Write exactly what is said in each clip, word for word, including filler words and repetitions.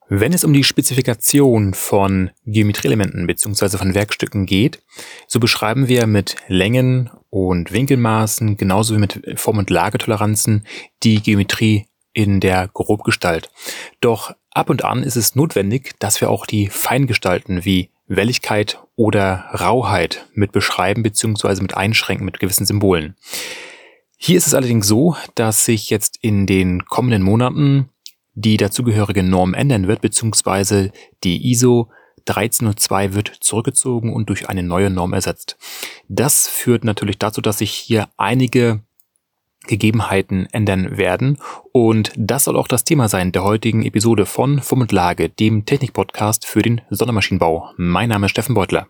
Wenn es um die Spezifikation von Geometrieelementen bzw. von Werkstücken geht, so beschreiben wir mit Längen und Winkelmaßen genauso wie mit Form- und Lagetoleranzen die Geometrie in der Grobgestalt. Doch ab und an ist es notwendig, dass wir auch die Feingestalten wie Welligkeit oder Rauheit mit beschreiben bzw. mit einschränken mit gewissen Symbolen. Hier ist es allerdings so, dass sich jetzt in den kommenden Monaten die dazugehörige Norm ändern wird, beziehungsweise die I S O dreizehn null zwei wird zurückgezogen und durch eine neue Norm ersetzt. Das führt natürlich dazu, dass sich hier einige Gegebenheiten ändern werden, und das soll auch das Thema sein der heutigen Episode von Form und Lage, dem Technik-Podcast für den Sondermaschinenbau. Mein Name ist Steffen Beutler.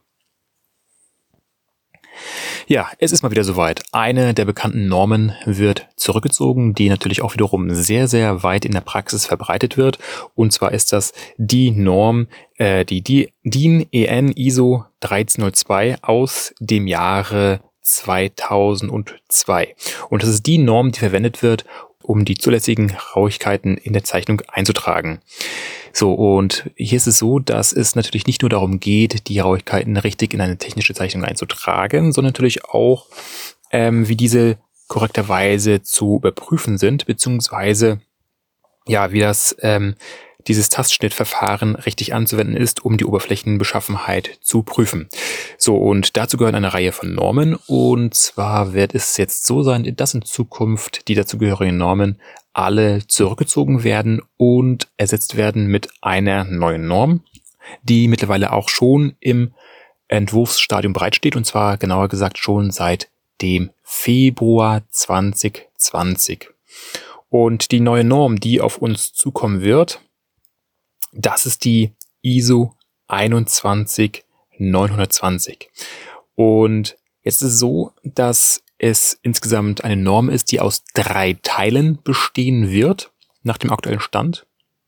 Ja, es ist mal wieder soweit. Eine der bekannten Normen wird zurückgezogen, die natürlich auch wiederum sehr, sehr weit in der Praxis verbreitet wird. Und zwar ist das die Norm, äh, die, die D I N E N I S O dreizehn null zwei aus dem Jahre zweitausendzwei. Und das ist die Norm, die verwendet wird, um die zulässigen Rauigkeiten in der Zeichnung einzutragen. So, und hier ist es so, dass es natürlich nicht nur darum geht, die Rauigkeiten richtig in eine technische Zeichnung einzutragen, sondern natürlich auch, ähm, wie diese korrekterweise zu überprüfen sind, beziehungsweise ja, wie das ähm, dieses Tastschnittverfahren richtig anzuwenden ist, um die Oberflächenbeschaffenheit zu prüfen. So, und dazu gehören eine Reihe von Normen, und zwar wird es jetzt so sein, dass in Zukunft die dazugehörigen Normen alle zurückgezogen werden und ersetzt werden mit einer neuen Norm, die mittlerweile auch schon im Entwurfsstadium bereitsteht, und zwar genauer gesagt schon seit dem Februar zwanzig zwanzig. Und die neue Norm, die auf uns zukommen wird, das ist die I S O einundzwanzig neunhundertzwanzig. Und jetzt ist es so, dass es insgesamt eine Norm ist, die aus drei Teilen bestehen wird, nach dem aktuellen Stand.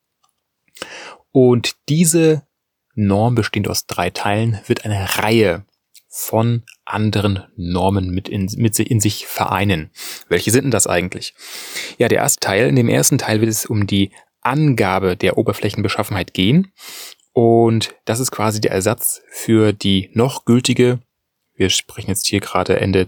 Und diese Norm, bestehend aus drei Teilen, wird eine Reihe von anderen Normen mit in, mit in sich vereinen. Welche sind denn das eigentlich? Ja, der erste Teil, in dem ersten Teil wird es um die Angabe der Oberflächenbeschaffenheit gehen. Und das ist quasi der Ersatz für die noch gültige, wir sprechen jetzt hier gerade Ende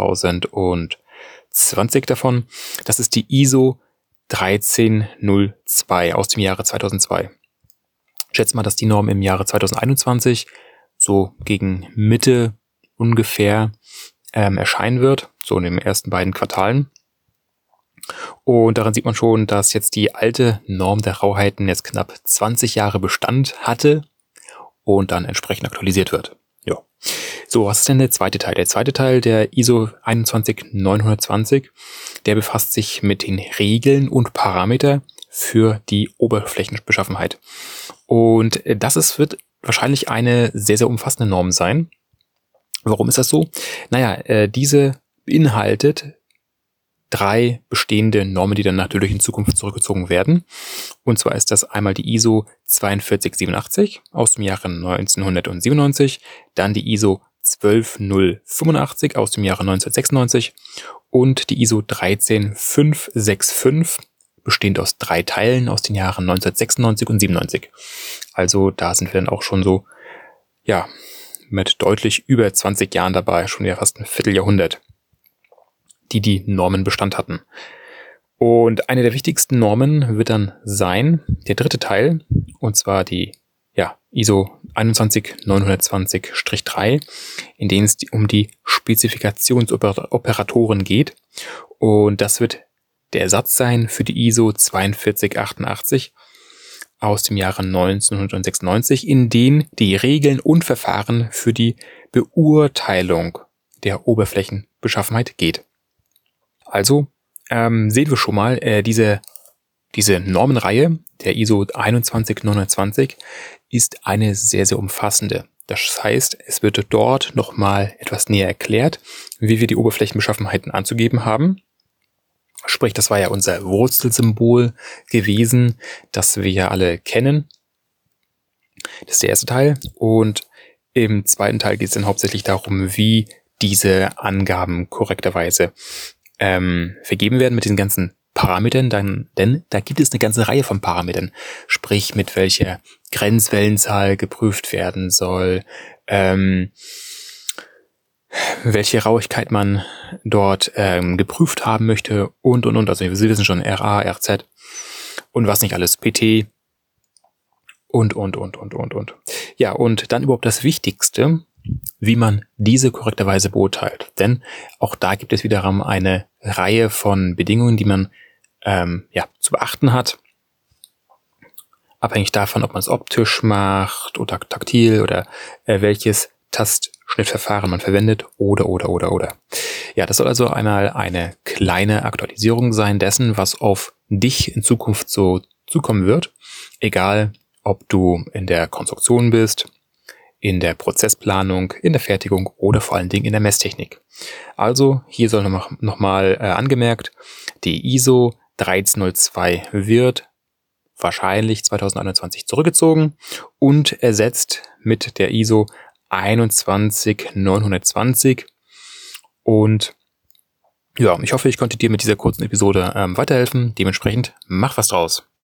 zweitausendzwanzig davon, das ist die I S O dreizehn null zwei aus dem Jahre zweitausendzwei. Schätze mal, dass die Norm im Jahre zweitausendeinundzwanzig so gegen Mitte ungefähr ähm, erscheinen wird, so in den ersten beiden Quartalen. Und daran sieht man schon, dass jetzt die alte Norm der Rauheiten jetzt knapp zwanzig Jahre Bestand hatte und dann entsprechend aktualisiert wird. Ja. So, was ist denn der zweite Teil? Der zweite Teil der I S O einundzwanzig neunhundertzwanzig, der befasst sich mit den Regeln und Parameter für die Oberflächenbeschaffenheit. Und das ist, wird wahrscheinlich eine sehr, sehr umfassende Norm sein. Warum ist das so? Naja, äh, diese beinhaltet drei bestehende Normen, die dann natürlich in Zukunft zurückgezogen werden. Und zwar ist das einmal die I S O zweiundvierzig siebenundachtzig aus dem Jahre neunzehnhundertsiebenundneunzig, dann die I S O zwölf null fünfundachtzig aus dem Jahre neunzehnhundertsechsundneunzig und die I S O dreizehn fünfhunderfünfundsechzig, bestehend aus drei Teilen aus den Jahren neunzehnhundertsechsundneunzig und siebenundneunzig. Also da sind wir dann auch schon so, ja, mit deutlich über zwanzig Jahren dabei, schon ja fast ein Vierteljahrhundert, die die Normen Bestand hatten. Und eine der wichtigsten Normen wird dann sein, der dritte Teil, und zwar die ja, I S O einundzwanzig neunhundertzwanzig drei, in denen es um die Spezifikationsoperatoren geht. Und das wird der Ersatz sein für die I S O zweiundvierzig achtundachtzig aus dem Jahre neunzehnhundertsechsundneunzig, in denen die Regeln und Verfahren für die Beurteilung der Oberflächenbeschaffenheit geht. Also ähm, sehen wir schon mal, äh, diese, diese Normenreihe der I S O einundzwanzig neunhundertzwanzig ist eine sehr, sehr umfassende. Das heißt, es wird dort nochmal etwas näher erklärt, wie wir die Oberflächenbeschaffenheiten anzugeben haben. Sprich, das war ja unser Wurzelsymbol gewesen, das wir ja alle kennen. Das ist der erste Teil. Und im zweiten Teil geht es dann hauptsächlich darum, wie diese Angaben korrekterweise ähm, vergeben werden mit diesen ganzen Parametern, dann, denn da gibt es eine ganze Reihe von Parametern, sprich mit welcher Grenzwellenzahl geprüft werden soll, ähm, welche Rauigkeit man dort ähm, geprüft haben möchte und, und, und. Also wir wissen schon R A, R Z und was nicht alles, P T und, und, und, und, und, und. Ja, und dann überhaupt das Wichtigste, wie man diese korrekterweise beurteilt. Denn auch da gibt es wiederum eine Reihe von Bedingungen, die man ähm, ja, zu beachten hat. Abhängig davon, ob man es optisch macht oder taktil oder äh, welches Tastschnittverfahren man verwendet oder, oder, oder, oder. Ja, das soll also einmal eine kleine Aktualisierung sein dessen, was auf dich in Zukunft so zukommen wird. Egal, ob du in der Konstruktion bist, in der Prozessplanung, in der Fertigung oder vor allen Dingen in der Messtechnik. Also hier soll nochmal noch mal, äh, angemerkt, die I S O dreizehn null zwei wird wahrscheinlich zwanzig einundzwanzig zurückgezogen und ersetzt mit der I S O einundzwanzig neunhundertzwanzig. Und ja, ich hoffe, ich konnte dir mit dieser kurzen Episode ähm, weiterhelfen. Dementsprechend mach was draus.